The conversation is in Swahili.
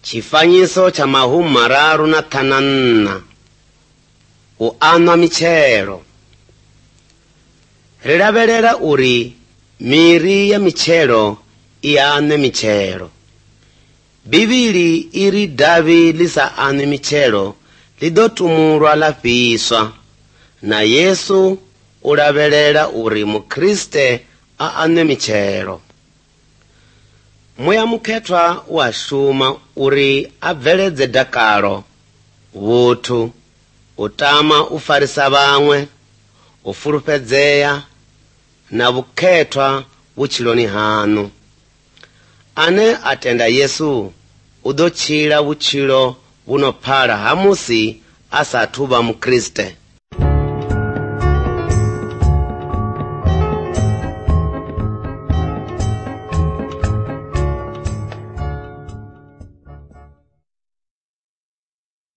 Chifanyiso cha mahumu mararu na tananna. Uanwa michero. Rilabelela uri miri ya michero ianwe michero. Bibili iri davi lisa anwe michero lidotumulwa lafiswa. Na Yesu ulabelela uri mukriste aanwe michero. Muya mukhetwa washuma uri abveleze dakalo, wutu, utama ufarisa bamwe, ufulupedzeya, na bukhetwa buchiloni hanu. Ane atenda Yesu udochila buchilo bunophala hamusi asatuba mukriste.